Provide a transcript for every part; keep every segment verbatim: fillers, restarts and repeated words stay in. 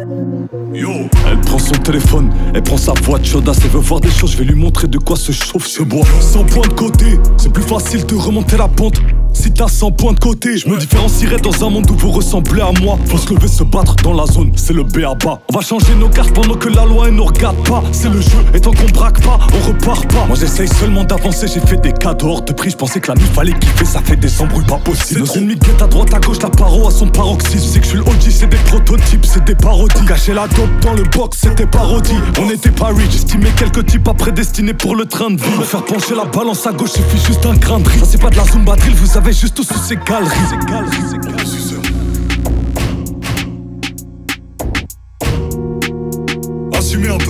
Yo. Elle prend son téléphone, elle prend sa voix de chaudasse. Elle veut voir des choses, je vais lui montrer de quoi se chauffe ce bois. cent points de côté, c'est plus facile de remonter la pente si t'as cent points de côté. Je me différencierai dans un monde où vous ressemblez à moi. Faut se lever, se battre dans la zone, c'est le B A B A. On va changer nos cartes pendant que la loi elle nous regarde pas. C'est le jeu, et tant qu'on braque pas, on repart pas. Moi j'essaye seulement d'avancer, j'ai fait des cadeaux hors de prix. Je pensais que la nuit fallait kiffer, ça fait des embrouilles pas possibles. Nos ennemis guettent à droite à gauche, la paro à son paroxysme. C'est que je suis le O G, c'est des prototypes, c'est des parodies. On cachait la dope dans le box, c'était parodie. On était pas rich, estimé quelques types pas prédestinés pour le train de vie. Me faire pencher la balance à gauche, suffit juste d'un grain de riz. Ça c'est pas de la zumba drill, vous avez juste tous sous ces galeries. C'est galeries, c'est galeries. Assumez un peu.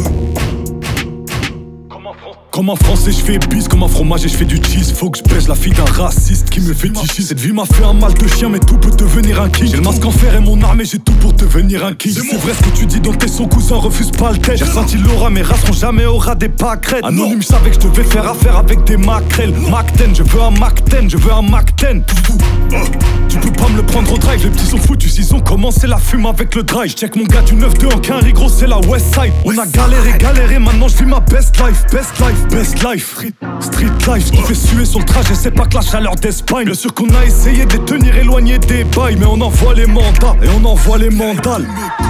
Comme un français je fais bis, comme un fromage et je fais du cheese. Faut que je baise la fille d'un raciste qui me fétichise. Cette vie m'a fait un mal de chien mais tout peut devenir un king. J'ai le masque en fer et mon armée, j'ai tout pour devenir un king. C'est vrai ce que tu dis donc tes son cousin refuse pas le test. J'ai ressenti l'aura, mes races seront jamais aura des pâquerettes. Anonyme je savais que je devais faire affaire avec des maquerelles. Mac dix, je veux un Mac dix, je veux un Mac dix. Tu peux pas me le prendre au drive, les petits sont foutus, ils ont commencé la fume avec le drive. J'check mon gars du neuf deux en quinri, gros c'est la West Side. On a galéré, galéré, maintenant je vis ma best life, best life. Best life, street life, ce qui fait suer sur le trajet, c'est pas que la chaleur d'Espagne. Bien sûr qu'on a essayé de les tenir éloignés des bails, mais on envoie les mandats et on envoie les mandales.